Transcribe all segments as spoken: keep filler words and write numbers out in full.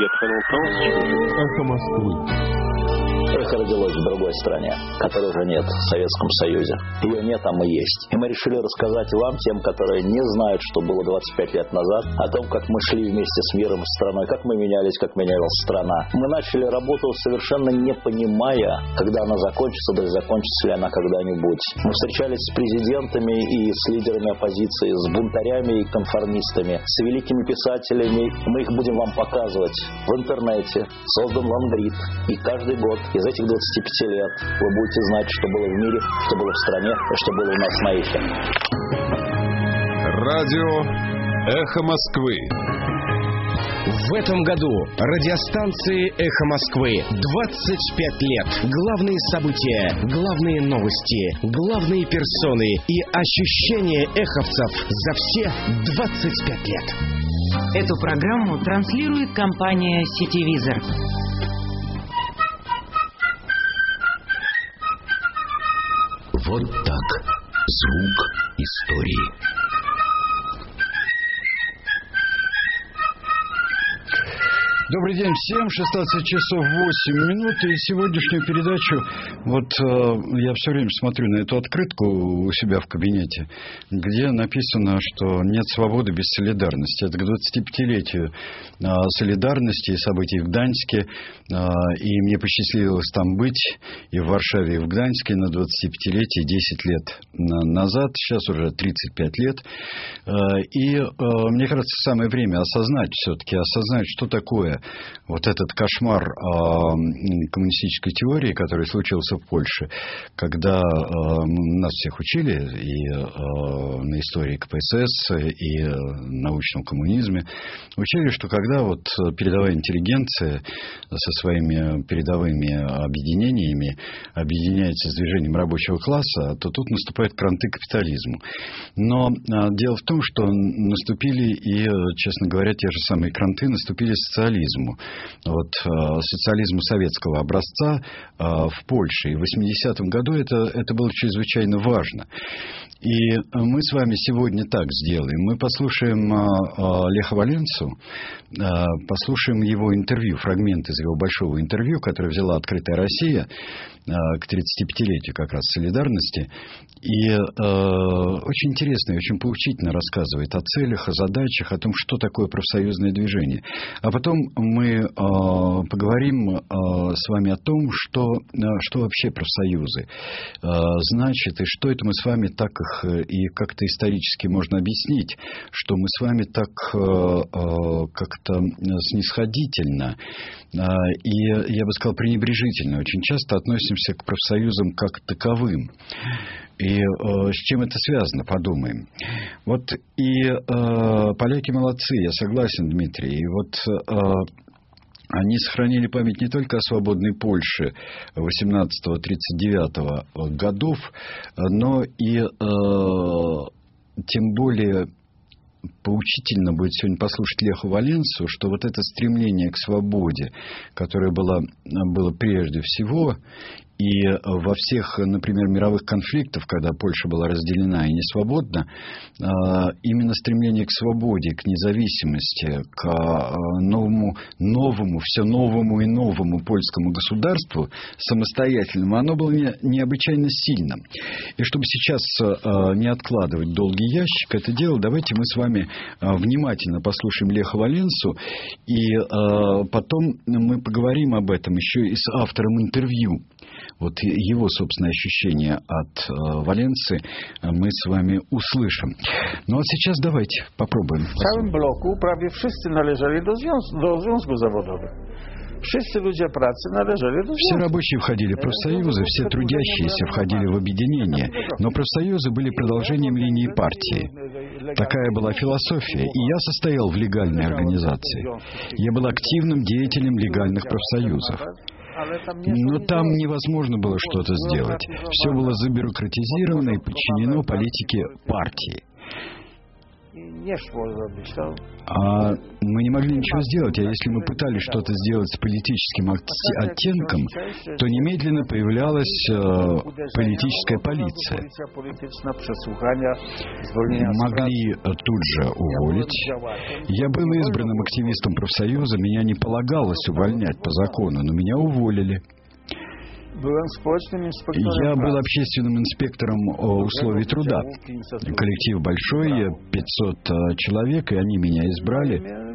Эхо Москвы. Эхо родилось в другой стране, которой уже нет, в Советском Союзе. Ее нет, а мы есть. И мы решили рассказать вам, тем, которые не знают, что было двадцать пять лет назад, о том, как мы шли вместе с миром, с страной, как мы менялись, как менялась страна. Мы начали работу, совершенно не понимая, когда она закончится, да и закончится ли она когда-нибудь. Мы встречались с президентами и с лидерами оппозиции, с бунтарями и конформистами, с великими писателями. Мы их будем вам показывать в интернете. Создан Лангрид. И каждый год из этих двадцати пяти лет вы будете знать, что было в мире, что было в стране и что было у нас на эхе. Радио «Эхо Москвы». В этом году радиостанции «Эхо Москвы» двадцать пять лет. Главные события, главные новости, главные персоны и ощущения эховцев за все двадцать пять лет. Эту программу транслирует компания «Сетевизор». Вот так. Звук истории. Добрый день всем, шестнадцать часов восемь минут, и сегодняшнюю передачу, вот э, я все время смотрю на эту открытку у себя в кабинете, где написано, что нет свободы без солидарности. Это к двадцатипятилетию э, солидарности и событий в Гданьске, э, и мне посчастливилось там быть, и в Варшаве, и в Гданьске на двадцатипятилетие десять лет назад, сейчас уже тридцать пять лет, э, и э, мне кажется, самое время осознать все-таки, осознать, что такое вот этот кошмар э, коммунистической теории, который случился в Польше, когда э, нас всех учили и э, на истории ка пэ эс эс, и э, научном коммунизме, учили, что когда вот передовая интеллигенция со своими передовыми объединениями объединяется с движением рабочего класса, то тут наступают кранты капитализму. Но э, дело в том, что наступили и, честно говоря, те же самые кранты наступили социализму. Вот э, социализму советского образца э, в Польше. И в восьмидесятом году это, это было чрезвычайно важно. И мы с вами сегодня так сделаем. Мы послушаем э, э, Леха Валенсу, э, послушаем его интервью, фрагмент из его большого интервью, которое взяла «Открытая Россия» э, к тридцатипятилетию как раз солидарности. И э, очень интересно и очень поучительно рассказывает о целях, о задачах, о том, что такое профсоюзное движение. А потом мы э, поговорим э, с вами о том, что, э, что вообще профсоюзы э, значит, и что это мы с вами так их и как-то исторически можно объяснить, что мы с вами так э, э, как-то снисходительно э, и, я бы сказал, пренебрежительно очень часто относимся к профсоюзам как таковым. И э, с чем это связано, подумаем. Вот и э, поляки молодцы, я согласен, Дмитрий. И вот э, они сохранили память не только о свободной Польше восемнадцатого-тридцать девятого годов, но и э, тем более поучительно будет сегодня послушать Леху Валенсу, что вот это стремление к свободе, которое было, было прежде всего, и во всех, например, мировых конфликтах, когда Польша была разделена и не свободна, именно стремление к свободе, к независимости, к новому, новому, все новому и новому польскому государству, самостоятельному, оно было необычайно сильным. И чтобы сейчас не откладывать долгий ящик это дело, давайте мы с вами внимательно послушаем Леха Валенсу, и потом мы поговорим об этом еще и с автором интервью. Вот его, собственно, ощущения от э, Валенсы мы с вами услышим. Ну а сейчас давайте попробуем. В całym bloku prawie wszyscy należeli do, związ- do związków zawodowych. Wszyscy ludzie pracy należeli do Все рабочие входили в профсоюзы, все трудящиеся входили в объединения, но профсоюзы были продолжением линии партии. Такая была философия, и я состоял в легальной организации. Я был активным деятелем легальных профсоюзов. Но там невозможно было что-то сделать. Все было забюрократизировано и подчинено политике партии. А мы не могли ничего сделать, а если мы пытались что-то сделать с политическим оттенком, то немедленно появлялась э, политическая полиция. Могли тут же уволить. Я был избранным активистом профсоюза, меня не полагалось увольнять по закону, но меня уволили. Я был общественным инспектором условий труда. Коллектив большой, пятьсот человек, и они меня избрали.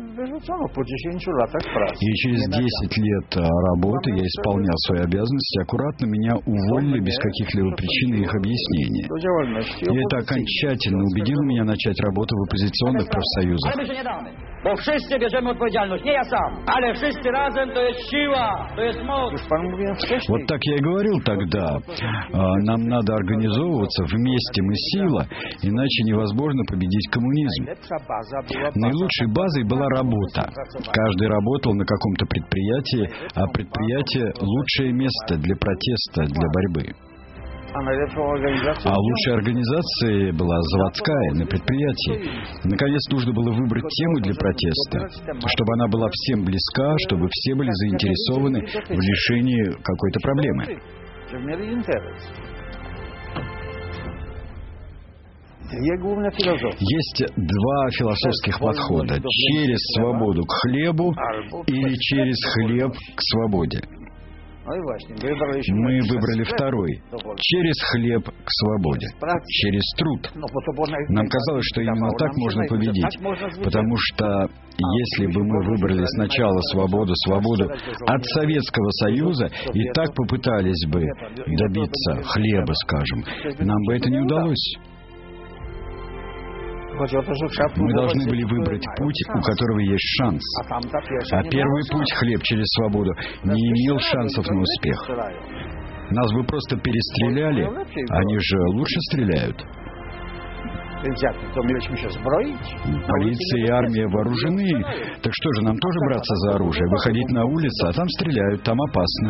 И через десять лет работы я исполнял свои обязанности, аккуратно меня уволили без каких-либо причин и их объяснений. И это окончательно убедило меня начать работу в оппозиционных профсоюзах. Bo wszyscy bierzemy odpowiedzialność, nie ja sam, ale wszyscy razem to jest siła, to jest moc. Вот так я и говорил тогда. Нам надо организовываться, вместе мы сила, иначе невозможно победить коммунизм. Наилучшей базой была работа. Каждый работал на каком-то предприятии, а предприятие — лучшее место для протеста, для борьбы. А лучшей организацией была заводская, на предприятии. Наконец, нужно было выбрать тему для протеста, чтобы она была всем близка, чтобы все были заинтересованы в решении какой-то проблемы. Есть два философских подхода: через свободу к хлебу или через хлеб к свободе. Мы выбрали второй. Через хлеб к свободе. Через труд. Нам казалось, что именно так можно победить. Потому что если бы мы выбрали сначала свободу, свободу от Советского Союза и так попытались бы добиться хлеба, скажем, нам бы это не удалось. Мы должны были выбрать путь, у которого есть шанс. А первый путь, хлеб через свободу, не имел шансов на успех. Нас бы просто перестреляли, они же лучше стреляют. Полиция и армия вооружены. Так что же, нам тоже браться за оружие? Выходить на улицу, а там стреляют, там опасно.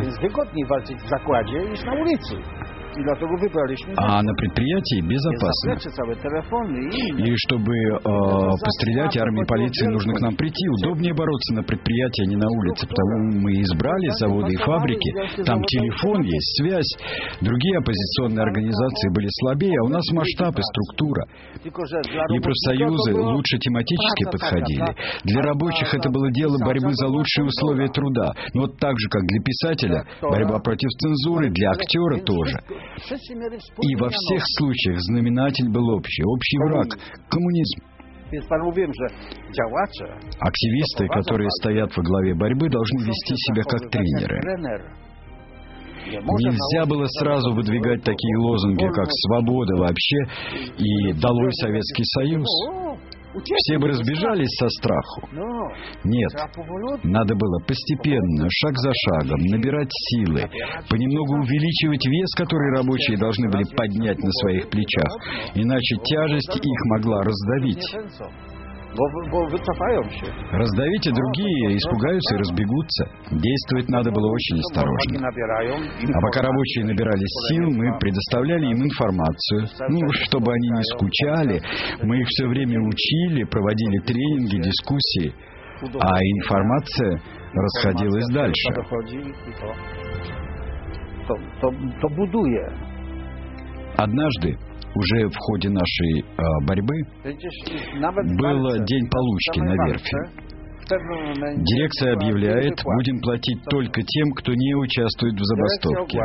А на предприятии безопасно. И чтобы э, пострелять, армии и полиции нужно к нам прийти. Удобнее бороться на предприятии, а не на улице. Потому мы избрали заводы и фабрики. Там телефон есть, связь. Другие оппозиционные организации были слабее, а у нас масштаб и структура. И профсоюзы лучше тематически подходили. Для рабочих это было дело борьбы за лучшие условия труда. Но вот так же, как для писателя, борьба против цензуры, для актера тоже. И во всех случаях знаменатель был общий. Общий враг — коммунизм. Активисты, которые стоят во главе борьбы, должны вести себя как тренеры. Нельзя было сразу выдвигать такие лозунги, как «свобода вообще» и «долой Советский Союз». Все бы разбежались со страху. Нет, надо было постепенно, шаг за шагом, набирать силы, понемногу увеличивать вес, который рабочие должны были поднять на своих плечах, иначе тяжесть их могла раздавить. Раздавить, и другие испугаются и разбегутся. Действовать надо было очень осторожно. А пока рабочие набирались сил, мы предоставляли им информацию. Ну, чтобы они не скучали, мы их все время учили, проводили тренинги, дискуссии. А информация расходилась дальше. Однажды, уже в ходе нашей э, борьбы, был день получки на верфи. Дирекция объявляет, будем платить только тем, кто не участвует в забастовке.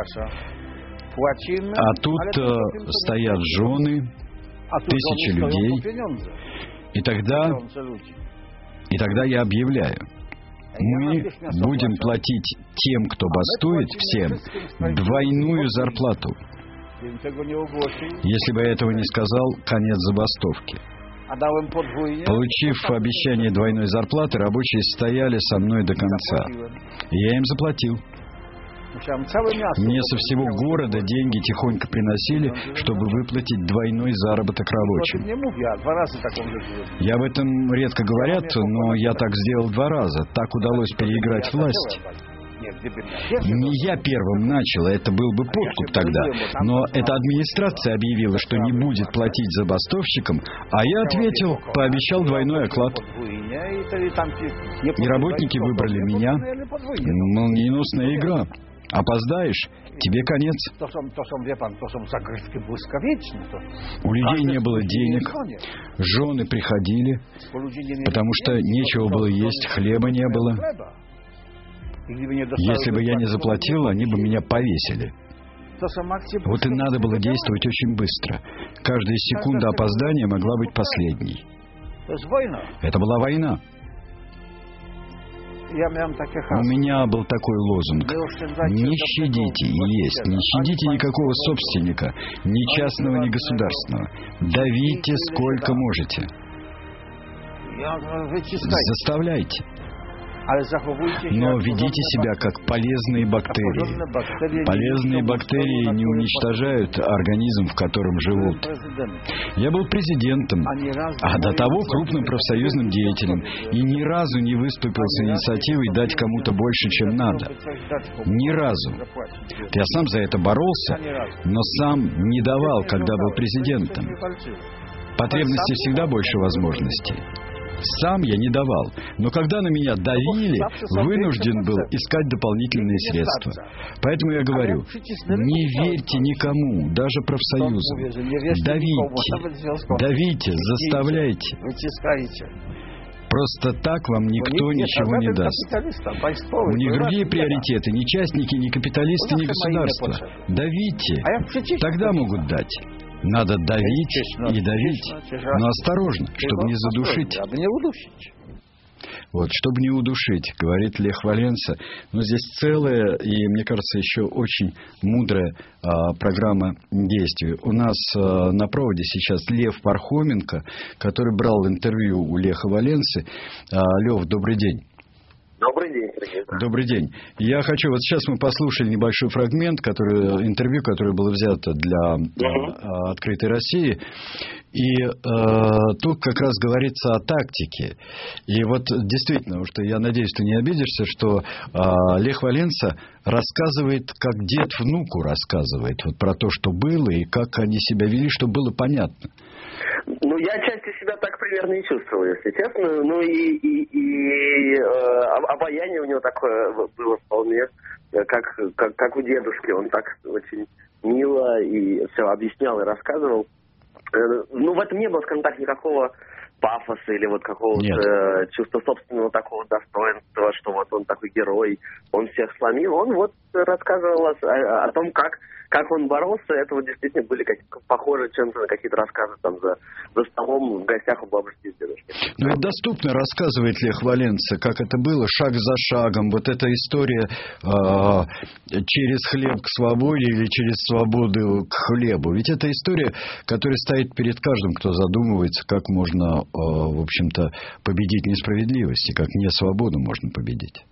А тут э, стоят жены, тысячи людей. И тогда, и тогда я объявляю, мы будем платить тем, кто бастует, всем, двойную зарплату. Если бы я этого не сказал, конец забастовки. Получив обещание двойной зарплаты, рабочие стояли со мной до конца. И я им заплатил. Мне со всего города деньги тихонько приносили, чтобы выплатить двойной заработок рабочим. И об этом редко говорят, но я так сделал два раза. Так удалось переиграть власть. Не я первым начал, это был бы подкуп тогда. Но эта администрация объявила, что не будет платить забастовщикам, а я ответил, пообещал двойной оклад. И работники выбрали меня. Молниеносная игра. Опоздаешь, тебе конец. У людей не было денег, жены приходили, потому что нечего было есть, хлеба не было. Если бы я не заплатил, они бы меня повесили. Вот и надо было действовать очень быстро. Каждая секунда опоздания могла быть последней. Это была война. У меня был такой лозунг: не щадите и есть, не щадите никакого собственника, ни частного, ни государственного. Давите сколько можете. Заставляйте. Но ведите себя как полезные бактерии. Полезные бактерии не уничтожают организм, в котором живут. Я был президентом, а до того крупным профсоюзным деятелем, и ни разу не выступил с инициативой дать кому-то больше, чем надо. Ни разу. Я сам за это боролся, но сам не давал, когда был президентом. Потребности всегда больше возможностей. Сам я не давал, но когда на меня давили, вынужден был искать дополнительные средства. Поэтому я говорю, не верьте никому, даже профсоюзам. Давите, давите, заставляйте. Просто так вам никто ничего не даст. У них другие приоритеты, ни частники, ни капиталисты, ни государство. Давите, тогда могут дать. Надо давить и давить, но осторожно, чтобы не задушить. Вот, чтобы не удушить, говорит Лех Валенса. Но здесь целая и, мне кажется, еще очень мудрая а, программа действий. У нас а, на проводе сейчас Лев Пархоменко, который брал интервью у Леха Валенсы. А, Лев, добрый день. Добрый день, Сергей. Добрый день. Я хочу, вот сейчас мы послушали небольшой фрагмент, который, интервью, которое было взято для uh-huh. «Открытой России». И э, тут как раз говорится о тактике. И вот действительно, что я надеюсь, ты не обидишься, что э, Лех Валенса рассказывает, как дед внуку рассказывает вот про то, что было, и как они себя вели, чтобы было понятно. Ну, я отчасти себя так примерно и чувствовал, если честно. Ну, и, и, и э, обаяние у него такое было вполне, как, как, как у дедушки. Он так очень мило и все объяснял и рассказывал. Э, ну, в этом не было, скажем так, никакого пафоса или вот какого-то э, чувства собственного такого достоинства, что вот он такой герой, он всех сломил. Он вот рассказывал о, о том, как Как он боролся, это вот действительно были какие-то похожие чем-то на какие-то рассказы там за, за столом в гостях у бабушки и дедушки. Ну, это доступно рассказывает Лех Валенса, как это было шаг за шагом. Вот эта история э, через хлеб к свободе или через свободу к хлебу. Ведь это история, которая стоит перед каждым, кто задумывается, как можно, э, в общем-то, победить несправедливость, и как не свободу можно победить.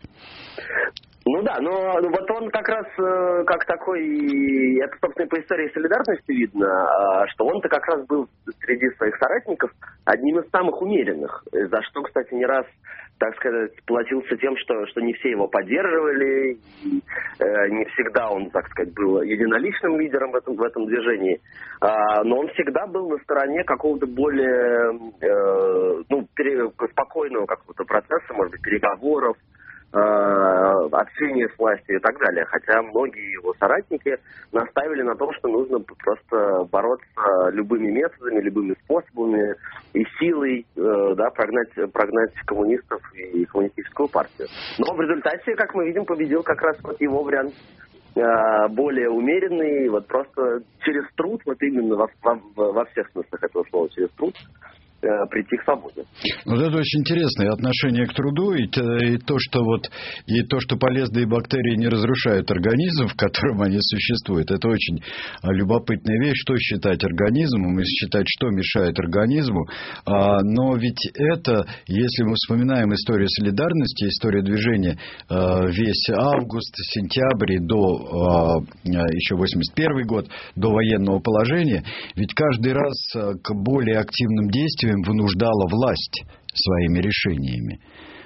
Ну да, но вот он как раз э, как такой, это, собственно, по истории солидарности видно, э, что он-то как раз был среди своих соратников одним из самых умеренных, за что, кстати, не раз, так сказать, платился тем, что, что не все его поддерживали, и, э, не всегда он, так сказать, был единоличным лидером в этом, в этом движении, э, но он всегда был на стороне какого-то более, э, ну, пере, спокойного какого-то процесса, может быть, переговоров, общение с властью и так далее. Хотя многие его соратники наставили на том, что нужно просто бороться любыми методами, любыми способами и силой, да, прогнать, прогнать коммунистов и коммунистическую партию. Но в результате, как мы видим, победил как раз вот его вариант, более умеренный, вот просто через труд, вот именно во, во, во всех смыслах этого слова, через труд, прийти к свободе. Вот это очень интересное отношение к труду, и, и то, что вот и то, что полезные бактерии не разрушают организм, в котором они существуют. Это очень любопытная вещь, что считать организмом и считать, что мешает организму. А, но ведь это, если мы вспоминаем историю солидарности, историю движения а, весь август, сентябрь до а, еще восемьдесят первый год, до военного положения, ведь каждый раз к более активным действиям вынуждала власть своими решениями.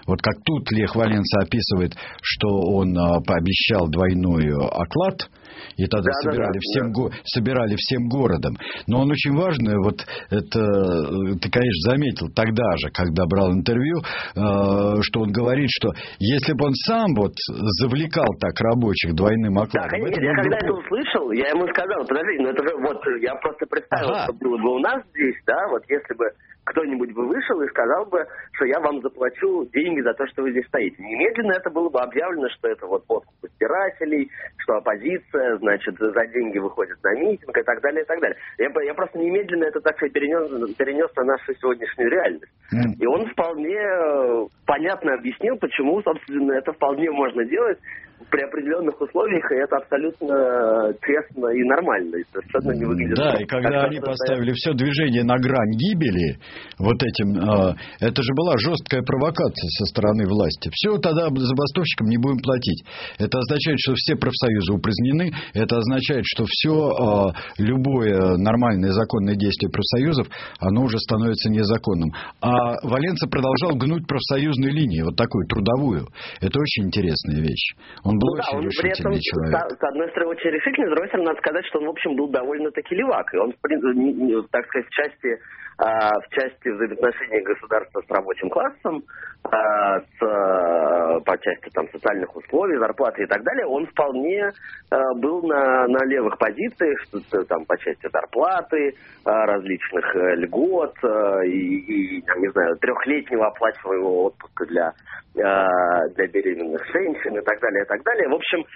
Вот как тут Лех Валенса описывает, что он а, пообещал двойной оклад, и тогда да, собирали, да, всем, да. Го, собирали всем городом. Но он очень важный, вот это ты, конечно, заметил тогда же, когда брал интервью, э, что он говорит, что если бы он сам вот завлекал так рабочих двойным окладом... Да, конечно, я когда это услышал, я ему сказал, подожди, ну это же вот, я просто представил, ага. что было бы у нас здесь, да, вот если бы кто-нибудь бы вышел и сказал бы, что я вам заплачу деньги за то, что вы здесь стоите. Немедленно это было бы объявлено, что это вот подкуп избирателей, что оппозиция, значит, за деньги выходит на митинг и так далее, и так далее. Я, я просто немедленно это, так сказать, перенес, перенес на нашу сегодняшнюю реальность. Mm. И он вполне понятно объяснил, почему, собственно, это вполне можно делать при определенных условиях, и это абсолютно честно и нормально, и совершенно не выглядит... Да, и когда они поставили все движение на грань гибели, вот этим, э, это же была жесткая провокация со стороны власти. Все, тогда забастовщикам не будем платить. Это означает, что все профсоюзы упразднены, это означает, что все, э, любое нормальное законное действие профсоюзов, оно уже становится незаконным. А Валенса продолжал гнуть профсоюзную линию, вот такую трудовую. Это очень интересная вещь. Он был ну, очень да, он решительный при этом, человек. С, с одной стороны, очень решительный, с другой стороны, надо сказать, что он, в общем, был довольно-таки левак. И он, в принципе, так сказать, в части, а, в части взаимоотношений государства с рабочим классом, а, с, а, по части там, социальных условий, зарплаты и так далее, он вполне а, был на, на левых позициях, что, там, по части зарплаты, а, различных а, льгот а, и, и, не знаю, трехлетнего оплачиваемого отпуска для для беременных женщин и так далее, и так далее. В общем,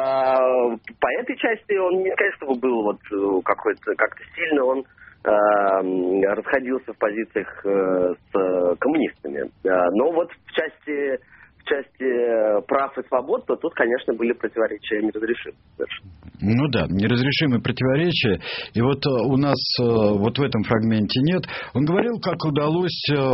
по этой части он не сказать, чтобы был вот какой-то, как-то сильно он расходился в позициях с коммунистами. Но вот в части, в части прав и свобод, то тут, конечно, были противоречия неразрешимые. Ну да, неразрешимые противоречия. И вот у нас вот в этом фрагменте нет. Он говорил, как удалось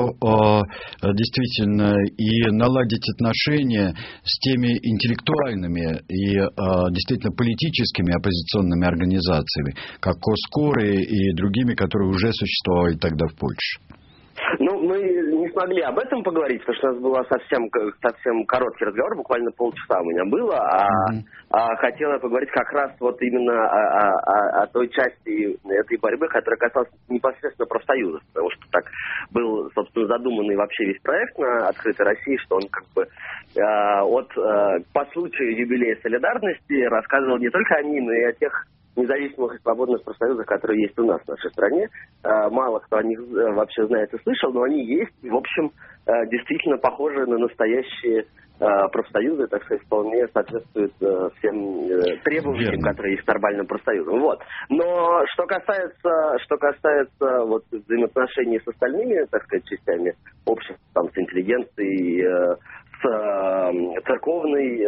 действительно и наладить отношения с теми интеллектуальными и действительно политическими оппозиционными организациями, как Коскоры и другими, которые уже существовали тогда в Польше. Ну, мы не смогли об этом поговорить, потому что у нас был совсем, совсем короткий разговор, буквально полчаса у меня было, а, mm-hmm. а хотела поговорить как раз вот именно о, о, о той части этой борьбы, которая касалась непосредственно профсоюзов, потому что так был, собственно, задуманный вообще весь проект на «Открытой России», что он как бы э, от, э, по случаю юбилея солидарности рассказывал не только о ней, но и о тех независимых и свободных профсоюзах, которые есть у нас в нашей стране. Мало кто о них вообще знает и слышал, но они есть. И, в общем, действительно похожи на настоящие профсоюзы, так сказать, вполне соответствуют всем требованиям, Верно. которые есть к нормальным профсоюзам. Вот. Но что касается, что касается вот, взаимоотношений с остальными, так сказать, частями общества, там, с интеллигенцией, с церковной,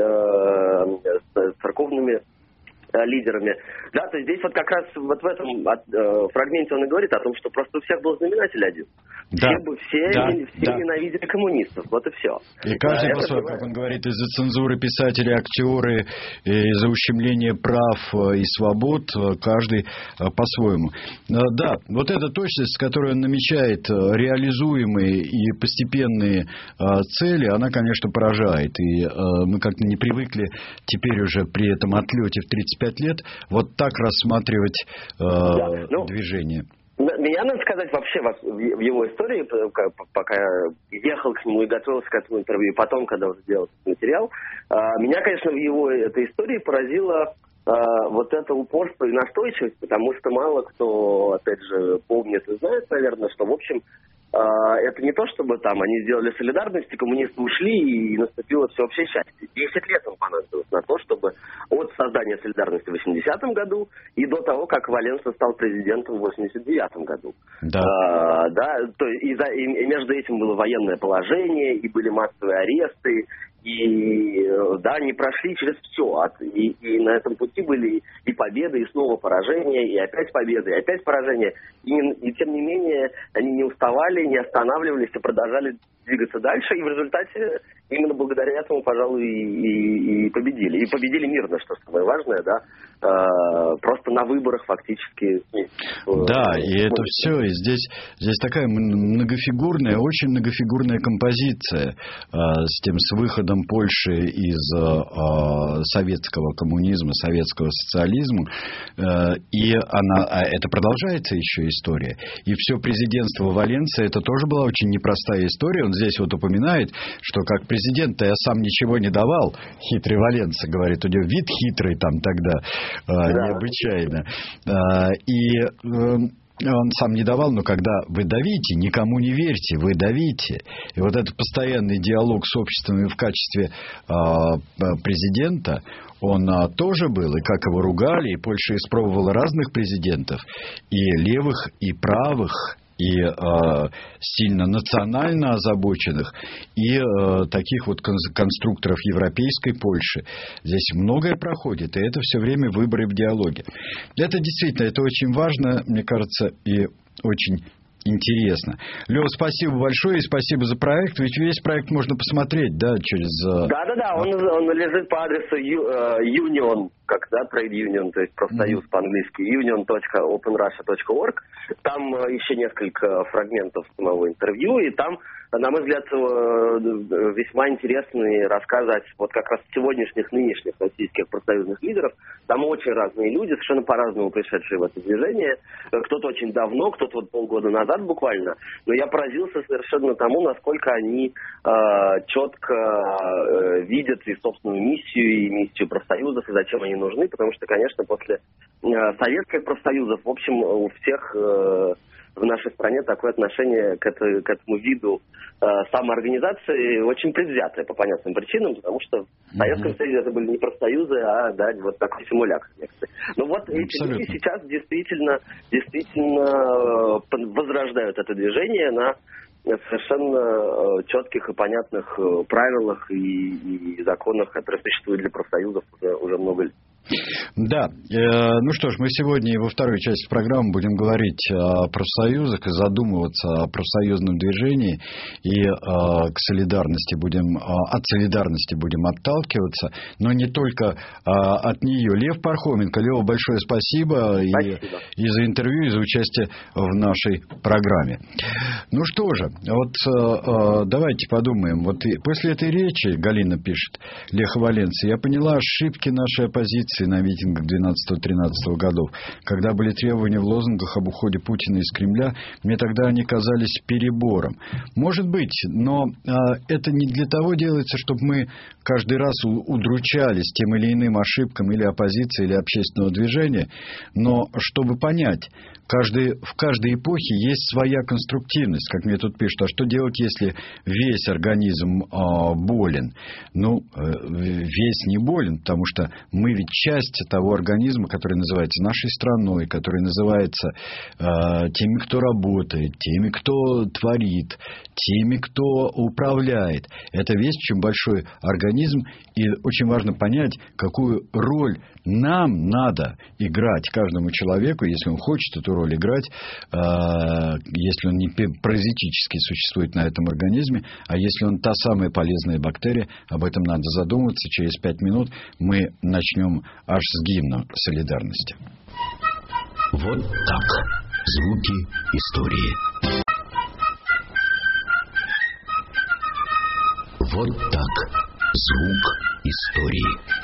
с церковными лидерами. Да, то есть здесь вот как раз вот в этом э, фрагменте он и говорит о том, что просто у всех был знаменатель один. Да. Все, бы, все, да. все да. ненавидели коммунистов. Вот и все. И каждый да, по-своему, как он говорит, из-за цензуры писатели, актеры, из-за ущемления прав и свобод, каждый по-своему. Да, вот эта точность, с которой он намечает реализуемые и постепенные цели, она, конечно, поражает. И мы как-то не привыкли теперь уже при этом отлете в тридцать пять лет вот так рассматривать э, да. ну, движение. Меня, надо сказать, вообще в его истории, пока я ехал к нему и готовился к этому интервью, и потом, когда уже делал этот материал, меня, конечно, в его этой истории поразило вот это упорство и настойчивость, потому что мало кто, опять же, помнит и знает, наверное, что, в общем, это не то, чтобы там они сделали солидарность, и коммунисты ушли, и наступило всеобщее счастье. Десять лет им понадобилось на то, чтобы от создания солидарности в восьмидесятом году и до того, как Валенса стал президентом в восемьдесят девятом году. Да. А, да, то, и, за, и, и между этим было военное положение, и были массовые аресты, и да, они прошли через все. И, и на этом пути были и победы, и снова поражения, и опять победы, и опять поражения. И, и тем не менее они не уставали, не останавливались и продолжали двигаться дальше. И в результате, именно благодаря этому, пожалуй, и, и победили. И победили мирно, что самое важное, да. Просто на выборах фактически. Да, и это все. И здесь, здесь такая многофигурная, очень многофигурная композиция с тем, с выходом Польши из советского коммунизма, советского социализма. И она, это продолжается еще история. И все президентство Валенсы, это тоже была очень непростая история. Он здесь вот упоминает, что как президент-то я сам ничего не давал. Хитрый Валенса, говорит, у него вид хитрый там тогда. Да. Необычайно. И он сам не давал, но когда вы давите, никому не верьте, вы давите. И вот этот постоянный диалог с обществом в качестве президента, он тоже был, и как его ругали, и Польша испробовала разных президентов, и левых, и правых, и э, сильно национально озабоченных, и э, таких вот конструкторов европейской Польши. Здесь многое проходит, и это все время выборы в диалоге. Это действительно, это очень важно, мне кажется, и очень интересно. Лёва, спасибо большое и спасибо за проект. Ведь весь проект можно посмотреть, да, через... Да-да-да, он, он лежит по адресу Union, как, да, Trade Union, то есть профсоюз mm-hmm. по-английски, union точка open russia точка org. Там еще несколько фрагментов самого интервью, и там, на мой взгляд, весьма интересные рассказы вот как раз сегодняшних, нынешних российских профсоюзных лидеров. Там очень разные люди, совершенно по-разному пришедшие в это движение. Кто-то очень давно, кто-то вот полгода назад буквально. Но я поразился совершенно тому, насколько они э, четко э, видят и собственную миссию, и миссию профсоюзов, и зачем они нужны. Потому что, конечно, после э, советских профсоюзов, в общем, у всех... Э, в нашей стране такое отношение к, это, к этому виду э, самоорганизации очень предвзятое по понятным причинам, потому что в Советском Союзе это были не профсоюзы, а да, вот такой симулятор. Но вот эти люди сейчас действительно, действительно возрождают это движение на совершенно четких и понятных правилах и, и законах, которые существуют для профсоюзов уже, уже много лет. Да, ну что ж, мы сегодня во второй части программы будем говорить о профсоюзах и задумываться о профсоюзном движении и к солидарности будем, от солидарности будем отталкиваться, но не только от нее. Лев Пархоменко, Лева, большое спасибо, спасибо. И, и за интервью, и за участие в нашей программе. Ну что же, вот давайте подумаем. Вот после этой речи, Галина пишет, Леха Валенса, я поняла ошибки нашей оппозиции на митингах двенадцатого-тринадцатого годов. Когда были требования в лозунгах об уходе Путина из Кремля, мне тогда они казались перебором. Может быть, но а, это не для того делается, чтобы мы каждый раз удручались тем или иным ошибкам или оппозиции, или общественного движения, но чтобы понять, каждый, в каждой эпохе есть своя конструктивность. Как мне тут пишут, а что делать, если весь организм а, болен? Ну, весь не болен, потому что мы ведь часть того организма, который называется нашей страной, который называется э, теми, кто работает, теми, кто творит, теми, кто управляет. Это весь очень большой организм, и очень важно понять, какую роль нам надо играть каждому человеку, если он хочет эту роль играть, э, если он не паразитически существует на этом организме, а если он та самая полезная бактерия, об этом надо задумываться. Через пять минут мы начнем аж с гимна солидарности. Вот так. Звуки истории. Вот так. Звук истории.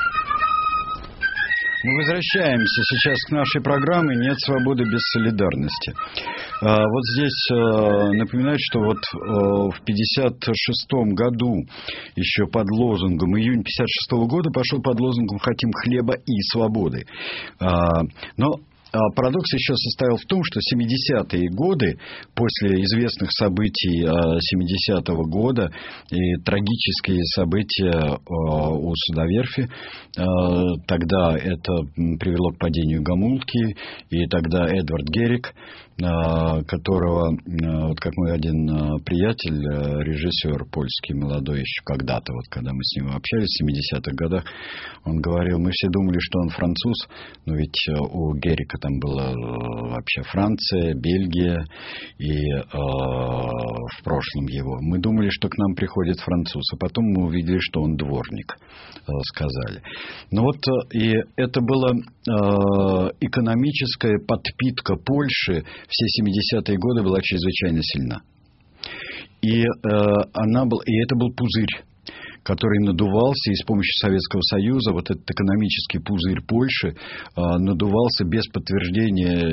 Мы возвращаемся сейчас к нашей программе «Нет свободы без солидарности». Вот здесь напоминают, что вот в пятьдесят шестом году, еще под лозунгом, июнь пятьдесят шестого года пошел под лозунгом «Хотим хлеба и свободы». Но парадокс еще состоял в том, что семидесятые годы, после известных событий семидесятого года и трагические события у судоверфи, тогда это привело к падению Гомулки, и тогда Эдвард Герик, которого, вот как мой один приятель, режиссер польский, молодой еще когда-то, вот когда мы с ним общались в семидесятых годах, он говорил, мы все думали, что он француз, но ведь у Герика там была вообще Франция, Бельгия и э, в прошлом его. Мы думали, что к нам приходит француз, а потом мы увидели, что он дворник, э, сказали. Ну вот и это была э, экономическая подпитка Польши все семидесятые годы была чрезвычайно сильна. И, э, она был, и это был пузырь, который надувался, и с помощью Советского Союза вот этот экономический пузырь Польши э, надувался без подтверждения,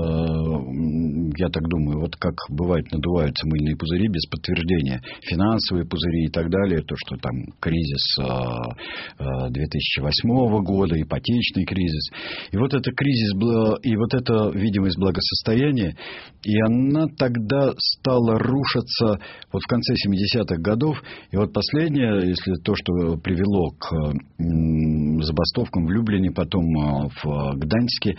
э, я так думаю, вот как бывает надуваются мыльные пузыри без подтверждения, финансовые пузыри и так далее, то, что там кризис э, две тысячи восьмого года, ипотечный кризис, и вот это кризис, и вот эта видимость благосостояния, и она тогда стала рушиться вот в конце семидесятых годов, и вот последнее, если то, что привело к забастовкам в Люблине, потом в Гданьске,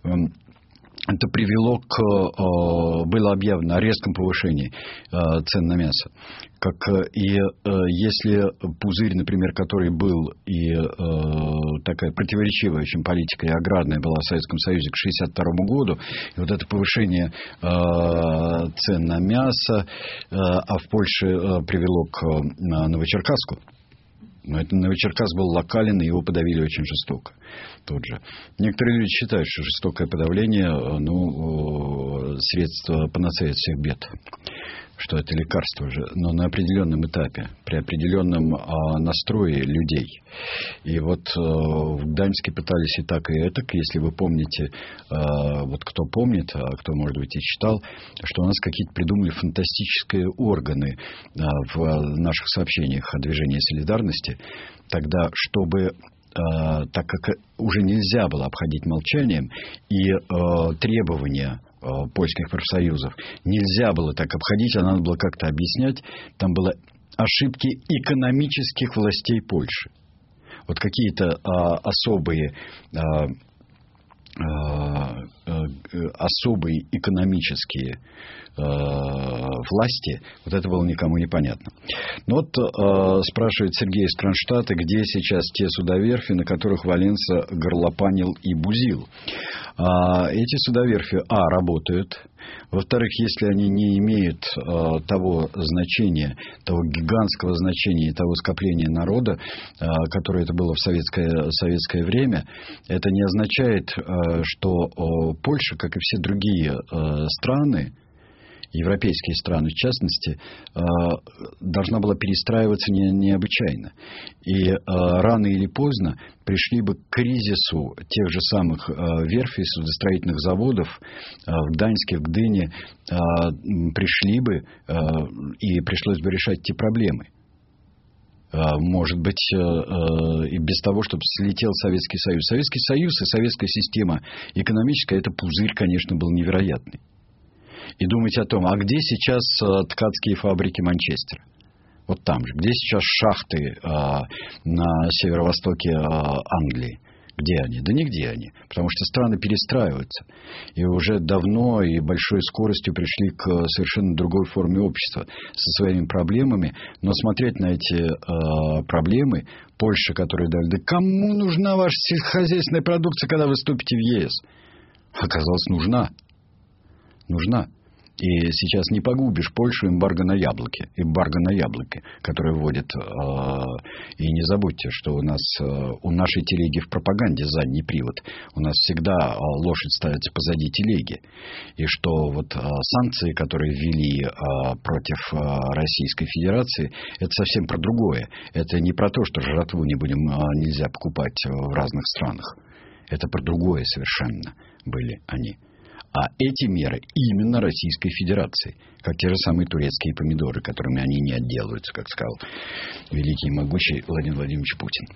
это привело к, было объявлено о резком повышении цен на мясо. Как, и если пузырь, например, который был и такая противоречивая очень политика и аграрная была в Советском Союзе к шестьдесят второму году, и вот это повышение цен на мясо, а в Польше привело к Новочеркасску. Но это Новочеркасск был локален, и его подавили очень жестоко. Тут же. Некоторые люди считают, что жестокое подавление, ну, средство панацея от всех бед. Что это лекарство уже, но на определенном этапе, при определенном а, настрое людей. И вот а, в Гданьске пытались и так, и этак. Если вы помните, а, вот кто помнит, а кто, может быть, и читал, что у нас какие-то придумали фантастические органы а, в наших сообщениях о движении солидарности, тогда, чтобы... так как уже нельзя было обходить молчанием, и э, требования э, польских профсоюзов нельзя было так обходить, а надо было как-то объяснять, там были ошибки экономических властей Польши. Вот какие-то э, особые... Э, особые экономические э, власти, вот это было никому не понятно. Но вот э, спрашивает Сергей из Кронштадта, где сейчас те судоверфи, на которых Валенса горлопанил и бузил. А, эти судоверфи, а, работают. Во-вторых, если они не имеют э, того значения, того гигантского значения и того скопления народа, э, которое это было в советское, советское время, это не означает, э, что э, Польша, как и все другие э, страны, европейские страны в частности, э, должна была перестраиваться не, необычайно. И э, рано или поздно пришли бы к кризису тех же самых э, верфей, судостроительных заводов э, в Гданьске, в Гдыне, э, пришли бы э, и пришлось бы решать эти проблемы. Э, может быть, э, э, и без того, чтобы слетел Советский Союз. Советский Союз и советская система экономическая, это пузырь, конечно, был невероятный. И думать о том, а где сейчас э, ткацкие фабрики Манчестера? Вот там же. Где сейчас шахты э, на северо-востоке э, Англии? Где они? Да нигде они. Потому что страны перестраиваются. И уже давно и большой скоростью пришли к совершенно другой форме общества со своими проблемами. Но смотреть на эти э, проблемы, Польша, которая дали, да кому нужна ваша сельскохозяйственная продукция, когда вы вступите в ЕС? Оказалось, нужна. Нужна. И сейчас не погубишь Польшу эмбарго на яблоки. Эмбарго на яблоки, которые вводят. Э, и не забудьте, что у нас э, у нашей телеги в пропаганде задний привод. У нас всегда э, лошадь ставится позади телеги. И что вот э, санкции, которые ввели э, против э, Российской Федерации, это совсем про другое. Это не про то, что жратву не будем, э, нельзя покупать в разных странах. Это про другое совершенно были они. А эти меры именно Российской Федерации, как те же самые турецкие помидоры, которыми они не отделаются, как сказал великий и могучий Владимир Владимирович Путин.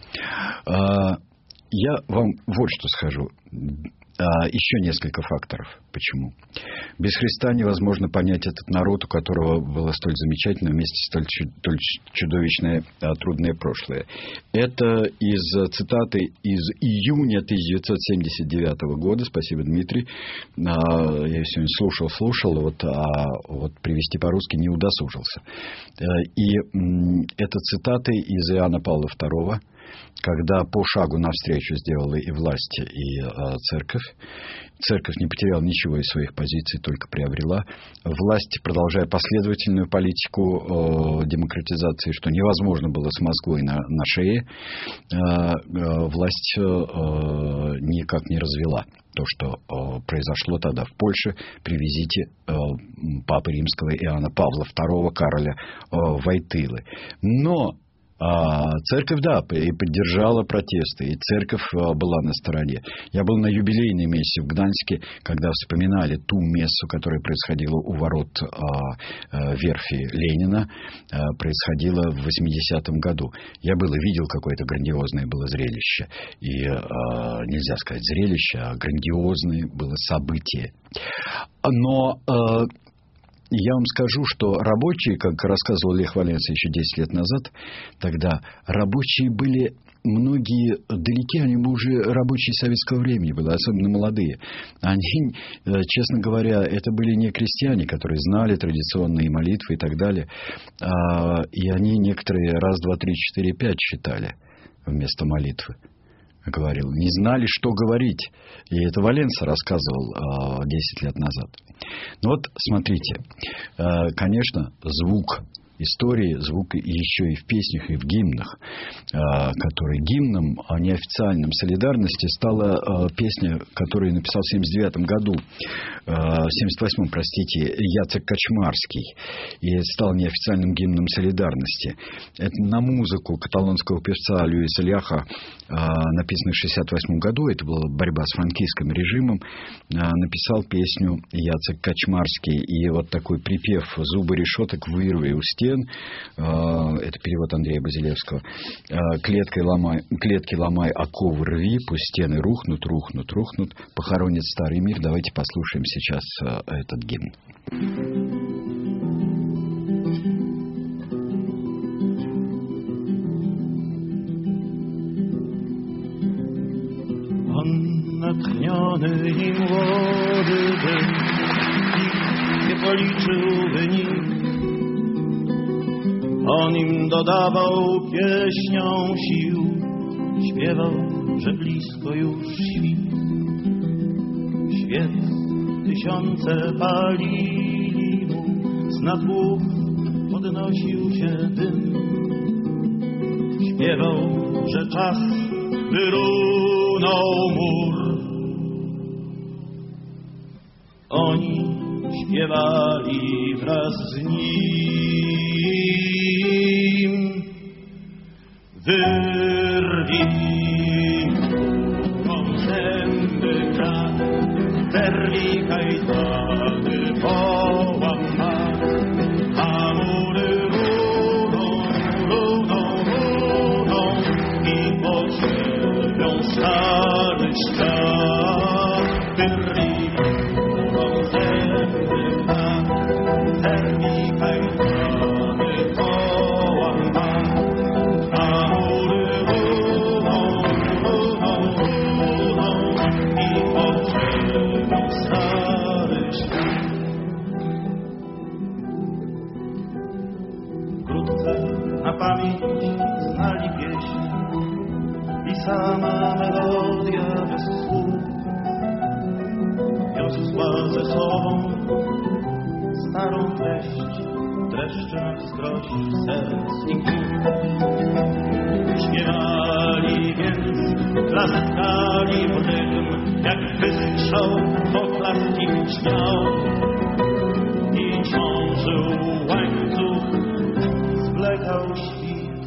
Я вам вот что скажу. Еще несколько факторов. Почему? Без Христа невозможно понять этот народ, у которого было столь замечательное, вместе столь чудовищное, трудное прошлое. Это из цитаты из июня тысяча девятьсот семьдесят девятого года. Спасибо, Дмитрий. Я сегодня слушал, слушал, вот, а вот привести по-русски не удосужился. И это цитаты из Иоанна Павла второго. когда по шагу навстречу сделала и власть, и э, церковь. Церковь не потеряла ничего из своих позиций, только приобрела. Власть, продолжая последовательную политику э, демократизации, что невозможно было с Москвой на, на шее, э, э, власть э, никак не развела то, что э, произошло тогда в Польше при визите э, Папы Римского Иоанна Павла второго Кароля э, Войтылы. Но А церковь, да, и поддержала протесты, и церковь была на стороне. Я был на юбилейной мессе в Гданьске, когда вспоминали ту мессу, которая происходила у ворот а, а, верфи Ленина, а, происходила в восьмидесятом году. Я был и видел, какое-то грандиозное было зрелище. И а, нельзя сказать зрелище, а грандиозное было событие. Но... А, Я вам скажу, что рабочие, как рассказывал Лех Валенса еще десять лет назад, тогда рабочие были, многие далеки, они уже рабочие советского времени были, особенно молодые. Они, честно говоря, это были не крестьяне, которые знали традиционные молитвы и так далее. И они некоторые раз, два, три, четыре, пять читали вместо молитвы. Говорил, не знали, что говорить. И это Валенса рассказывал десять лет назад. Ну вот, смотрите, э, конечно, звук истории, звук еще и в песнях, и в гимнах, э, который гимном о неофициальном солидарности стала э, песня, которую написал в семьдесят девятом году, э, в семьдесят восьмом, простите, Яцек Качмарский, и стал неофициальным гимном солидарности. Это на музыку каталонского певца Луиса Ляха, э, написанный в шестьдесят восьмом году, это была борьба с франкистским режимом, э, написал песню Яцек Качмарский, и вот такой припев «Зубы решеток вырви у стен», это перевод Андрея Базилевского. Клеткой ломай, клетки ломай, оковы рви, пусть стены рухнут, рухнут, рухнут, похоронит старый мир. Давайте послушаем сейчас этот гимн. On natchniony i młody był, nie policzył wynik. On im dodawał pieśnią sił, śpiewał, że blisko już świt. Świec tysiące palili mu, z nad głów podnosił się dym. Śpiewał, że czas wyrunął mur. Oni śpiewali wraz z nim. Wyrwij mą zęby krat, zerwij kajtany, połam mat, a mury runą, runą, runą i potrzebią stary świat. Wyrwij mą zęby krat, zerwij kajtany, połam mat, a mury runą, runą, runą i potrzebią stary świat. Wkrótce na pamięć znali pieśń i sama melodia bez słów niosła ze sobą starą treść, dreszcze na wskroś serc i głów. Śpiewali więc, klaskali w rytm, jak wystrzał poklaski brzmiał i ciążył łańcuch, zwlekał świt.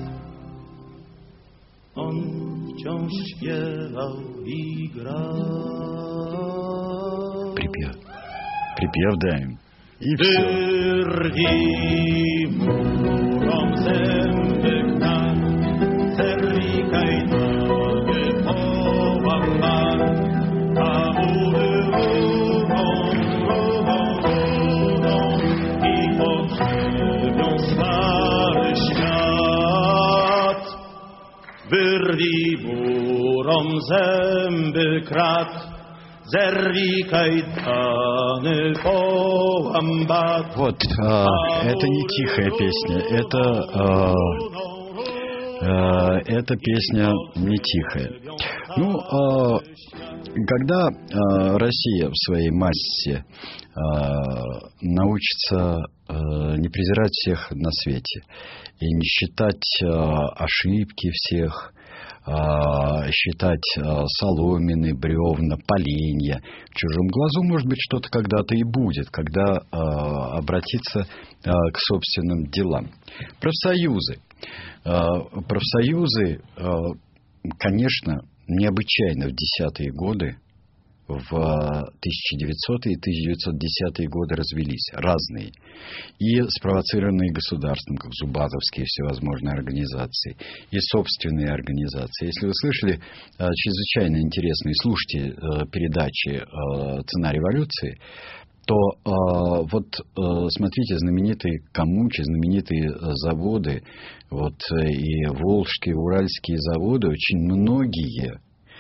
On wciąż śpiewał i grał. Припев. Припев даем. И все. Wyrwij murom zęby krat, zerwij kajtany, połam mat, a mury runą, runą, runą i potrzebią stary świat. Wyrwij murom zęby krat, зерви кайданы, поłam bat. Вот, а, это не тихая песня, это, а, а, эта песня не тихая. Ну, когда Россия в своей массе научится не презирать всех на свете и не считать ошибки всех, считать соломины, бревна, поленья. В чужом глазу, может быть, что-то когда-то и будет, когда обратиться к собственным делам. Профсоюзы. Профсоюзы, конечно, необычайно в десятые годы, в тысяча девятисотые и тысяча девятьсот десятые годы развелись, разные. И спровоцированные государством, как зубатовские всевозможные организации, и собственные организации. Если вы слышали чрезвычайно интересные, слушайте передачи «Цена революции», то э, вот э, смотрите, знаменитые коммучи, знаменитые заводы, вот и волжские, уральские заводы, очень многие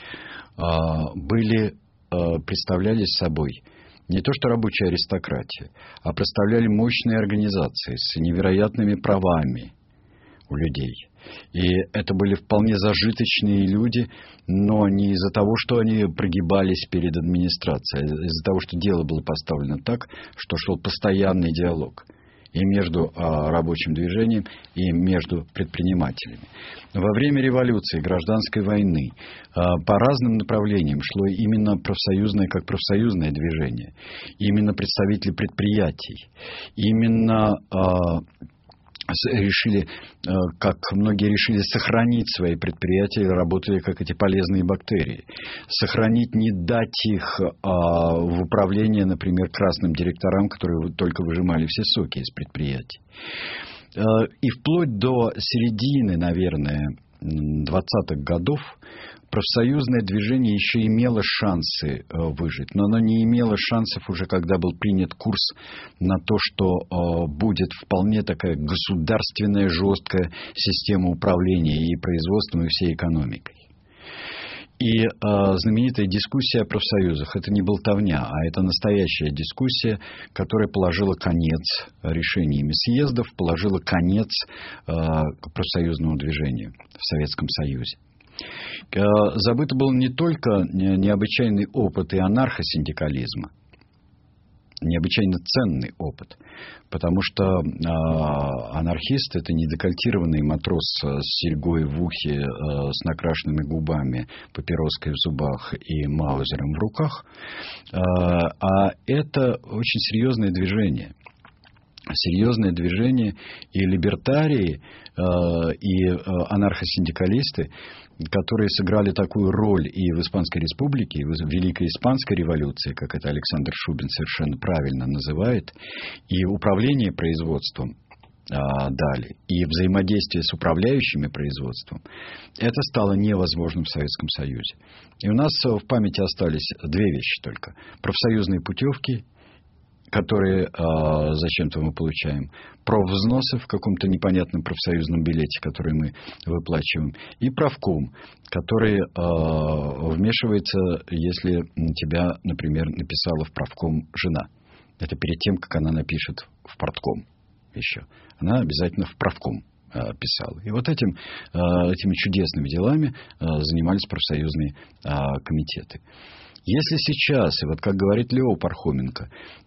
э, были, э, представляли собой не то что рабочая аристократия, а представляли мощные организации с невероятными правами у людей. И это были вполне зажиточные люди, но не из-за того, что они прогибались перед администрацией, а из-за того, что дело было поставлено так, что шел постоянный диалог и между а, рабочим движением, и между предпринимателями. Во время революции, гражданской войны а, по разным направлениям шло именно профсоюзное, как профсоюзное движение, именно представители предприятий, именно... А, решили, как многие решили, сохранить свои предприятия, работали как эти полезные бактерии. Сохранить, не дать их а, в управление, например, красным директорам, которые только выжимали все соки из предприятий. И вплоть до середины, наверное, двадцатых годов профсоюзное движение еще имело шансы выжить, но оно не имело шансов уже, когда был принят курс на то, что будет вполне такая государственная, жесткая система управления и производством, и всей экономикой. И э, знаменитая дискуссия о профсоюзах — это не болтовня, а это настоящая дискуссия, которая положила конец решениями съездов, положила конец э, профсоюзному движению в Советском Союзе. Э, забыт был не только необычайный опыт и анархосиндикализма, необычайно ценный опыт, потому что э, анархист — это не декольтированный матрос с серьгой в ухе, э, с накрашенными губами, папироской в зубах и маузером в руках, э, а это очень серьезное движение. Серьезное движение, и либертарии, э, и э, анархосиндикалисты, которые сыграли такую роль и в Испанской Республике, и в Великой Испанской революции, как это Александр Шубин совершенно правильно называет, и управление производством э, дали, и взаимодействие с управляющими производством, это стало невозможным в Советском Союзе. И у нас в памяти остались две вещи только: профсоюзные путевки, которые э, зачем-то мы получаем, профвзносы в каком-то непонятном профсоюзном билете, который мы выплачиваем, и правком, который э, вмешивается, если тебя, например, написала в правком жена. Это перед тем, как она напишет в партком еще. Она обязательно в правком э, писала. И вот этим, э, этими чудесными делами э, занимались профсоюзные э, комитеты. Если сейчас, и вот как говорит Лео Пархоменко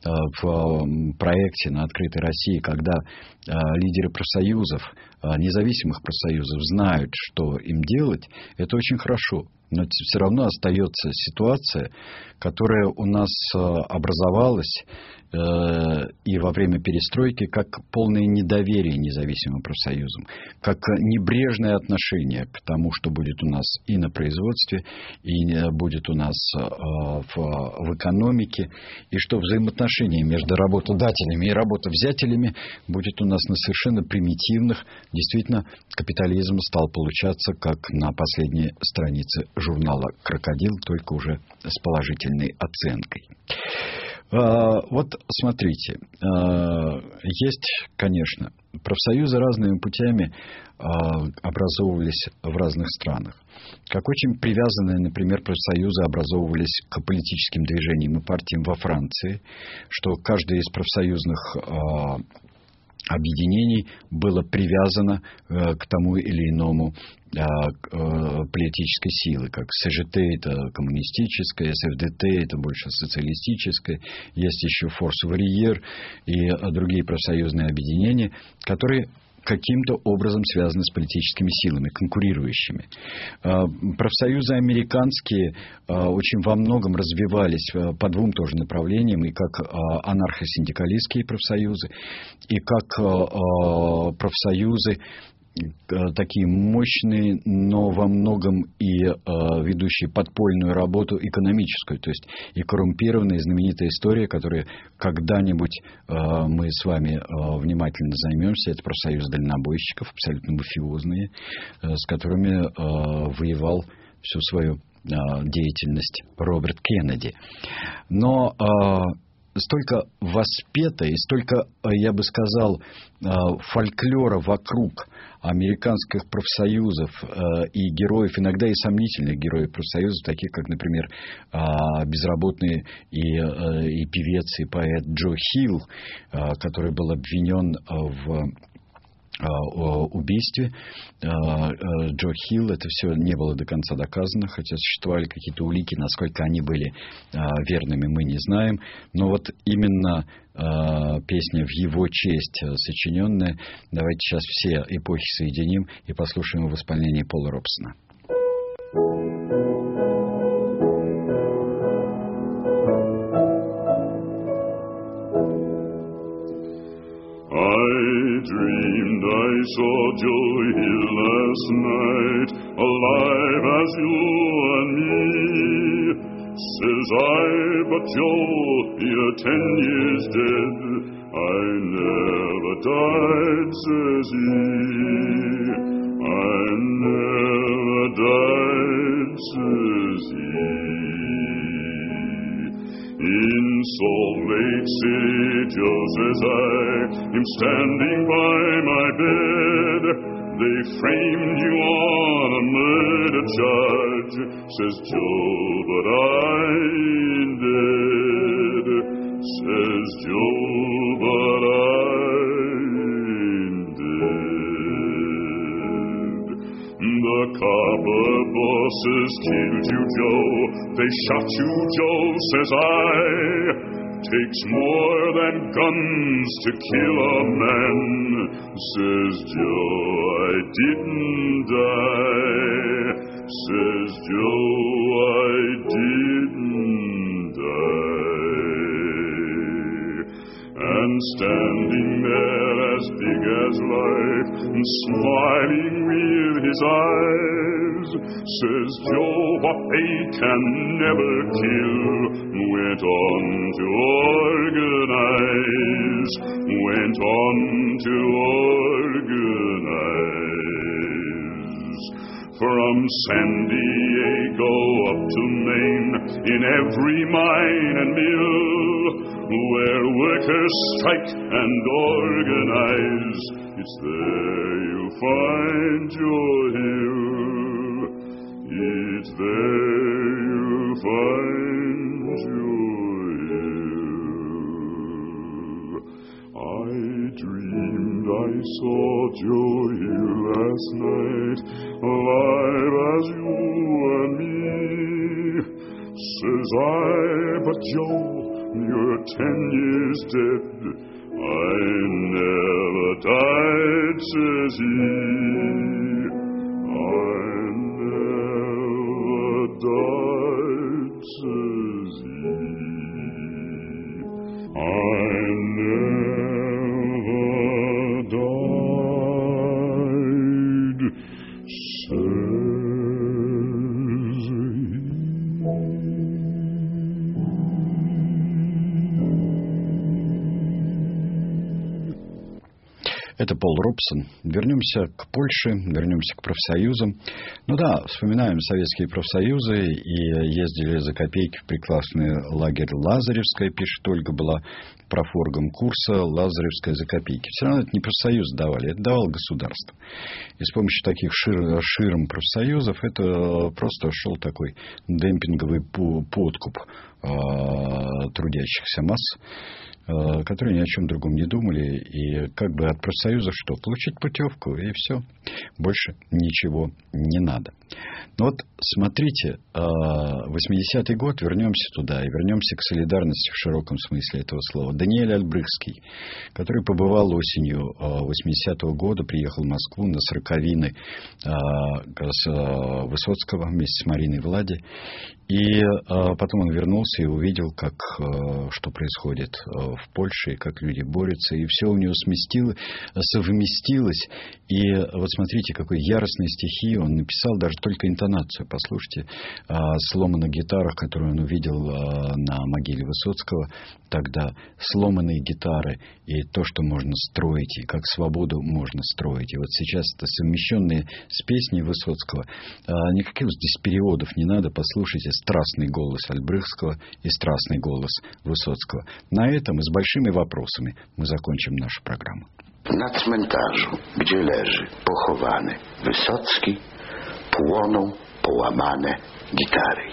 в проекте «На открытой России», когда лидеры профсоюзов, независимых профсоюзов знают, что им делать, это очень хорошо. Но все равно остается ситуация, которая у нас образовалась э, и во время перестройки, как полное недоверие независимым профсоюзам, как небрежное отношение к тому, что будет у нас и на производстве, и будет у нас э, в, в экономике, и что взаимоотношения между работодателями и работовзятелями будет у нас на совершенно примитивных. Действительно, капитализм стал получаться, как на последней странице журнала «Крокодил», только уже с положительной оценкой. Вот смотрите, есть, конечно, профсоюзы разными путями образовывались в разных странах. Как очень привязанные, например, профсоюзы образовывались к политическим движениям и партиям во Франции, что каждый из профсоюзных объединений было привязано э, к тому или иному э, э, политической силы, как СЖТ это коммунистическая, СФДТ это больше социалистическая, есть еще Форс Варьер и э, другие профсоюзные объединения, которые каким-то образом связаны с политическими силами, конкурирующими. Профсоюзы американские очень во многом развивались по двум тоже направлениям, и как анархосиндикалистские профсоюзы, и как профсоюзы такие мощные, но во многом и э, ведущие подпольную работу экономическую, то есть и коррумпированная, и знаменитая история, которой когда-нибудь э, мы с вами э, внимательно займемся, это профсоюз дальнобойщиков, абсолютно мафиозные, э, с которыми э, воевал всю свою э, деятельность Роберт Кеннеди. Но э, столько воспето и столько, я бы сказал, фольклора вокруг американских профсоюзов и героев, иногда и сомнительных героев профсоюзов, таких как, например, безработный и, и певец, и поэт Джо Хилл, который был обвинен в убийстве Джо Хилл. Это все не было до конца доказано, хотя существовали какие-то улики, насколько они были верными, мы не знаем. Но вот именно песня в его честь сочиненная, давайте сейчас все эпохи соединим и послушаем его в исполнении Пола Робсона. I saw Joe Hill last night, alive as you and me. Says I, but Joe, you're ten years dead. I never died, says he. I never died, says he. In Salt Lake City, Joe says I, am standing by my bed. They framed you on a murder charge, says Joe, but I ain't dead. Says Joe, but I ain't dead. The copper bosses killed you, Joe. They shot you, Joe, says I. Takes more than guns to kill a man, says Joe, I didn't die. Says Joe, I didn't die. And standing there as big as life, and smiling with his eyes, says Joe, what they can never kill, went on to organize, went on to organize. From San Diego up to Maine, in every mine and mill, where workers strike and organize, it's there you'll find your hill. It's there you'll find your hill. I dreamed I saw Joe Hill last night, alive as you and me. Says I, but Joe, you're ten years dead. I never died, says he. I never died, says he. I never died, says he. Это Пол Робсон. Вернемся к Польше, вернемся к профсоюзам. Ну да, вспоминаем советские профсоюзы и ездили за копейки в прекрасный лагерь Лазаревская, пишет Ольга, была профоргом курса Лазаревская за копейки. Все равно это не профсоюз давали, это давало государство. И с помощью таких шир, ширм профсоюзов это просто шел такой демпинговый подкуп э, трудящихся масс, э, которые ни о чем другом не думали. И как бы от профсоюза что? Получить путевку, и все. Больше ничего не надо. Но вот смотрите, восьмидесятый год, вернемся туда и вернемся к солидарности в широком смысле этого слова. Даниэль Альбрехтский, который побывал осенью восьмидесятого года, приехал в Москву на сороковины Высоцкого вместе с Мариной Влади. И потом он вернулся и увидел, как, что происходит в Польше, и как люди борются. И все у него сместилось, совместилось. И вот смотрите, какой яростной стихи он написал, даже только интонацию. Послушайте, сломанных гитарах, которые он увидел на могиле Высоцкого тогда. Сломанные гитары и то, что можно строить, и как свободу можно строить. И вот сейчас это совмещенные с песней Высоцкого. Никаких здесь переводов не надо. Послушайте страстный голос Альбрехтского и страстный голос Высоцкого. На этом и с большими вопросами мы закончим нашу программу. Na cmentarzu, gdzie leży pochowany Wysocki, płoną połamane gitary.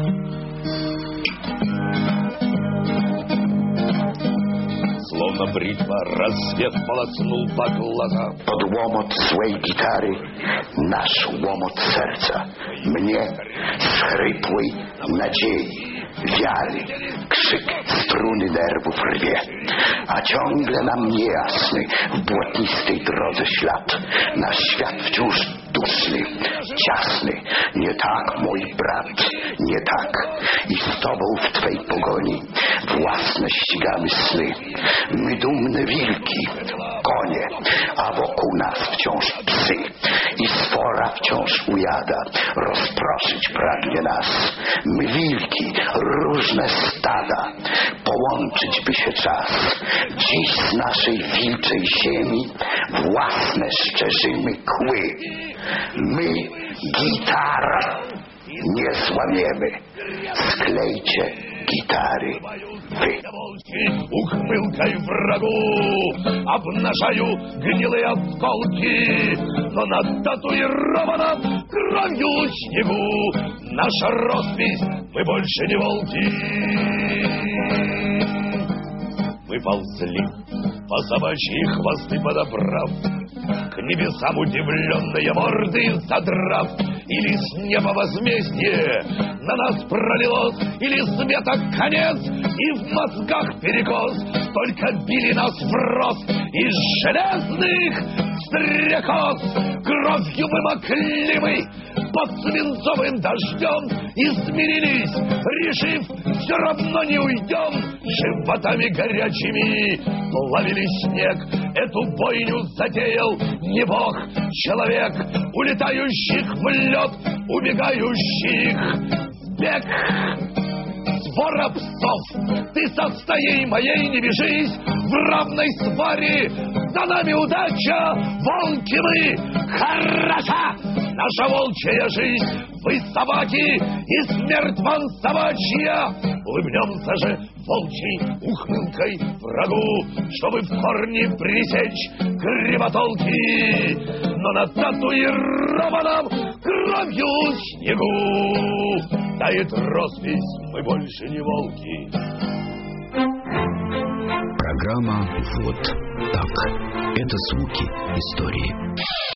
Словно бритва рассвет полоснул по глазам. Под łomot złej gitary nasz łomot serca mnie z chrypłej nadziei, wiary, krzyk struny nerwów rwie, a ciągle nam niejasny w błotnistej drodze ślad, nasz świat wciąż duszny, ciasny. Nie tak, mój brat, nie tak. I z tobą w twej pogoni własne ścigamy sny. My dumne wilki, konie, a wokół nas wciąż psy. I sfora wciąż ujada, rozproszyć pragnie nas. My wilki, różne stada, połączyć by się czas. Dziś z naszej wilczej ziemi własne szczerzymy kły. My gitar nie złamiemy. Sklejcie gitary wy. Ухмылкой врагу обнажаю гнилые осколки, но на татуированном кровью снегу наша роспись, мы больше не волки. Мы ползли, по собачьи хвосты подобрав, к небесам удивленные морды задрав. Или с неба возмездие на нас пролилось, или света конец, и в мозгах перекос. Только били нас в рост из железных стрекоз. Кровью мы мокли мы под свинцовым дождем и смирились, решив, все равно не уйдем. Животами горячими плавили снег. Эту бойню затеял не бог, человек, улетающих в лед, убегающих в бег. Свора псов, ты со стаей моей не бежись, в равной сваре за нами удача, волки мы, хороша наша волчья жизнь. Вы собаки, и смерть вам собачья. Улыбнемся же волчьей ухмылкой врагу, чтобы в корне пресечь кривотолки. Но на татуированном кровью снегу тает роспись, мы больше не волки. Программа «Вот так». Это звуки истории.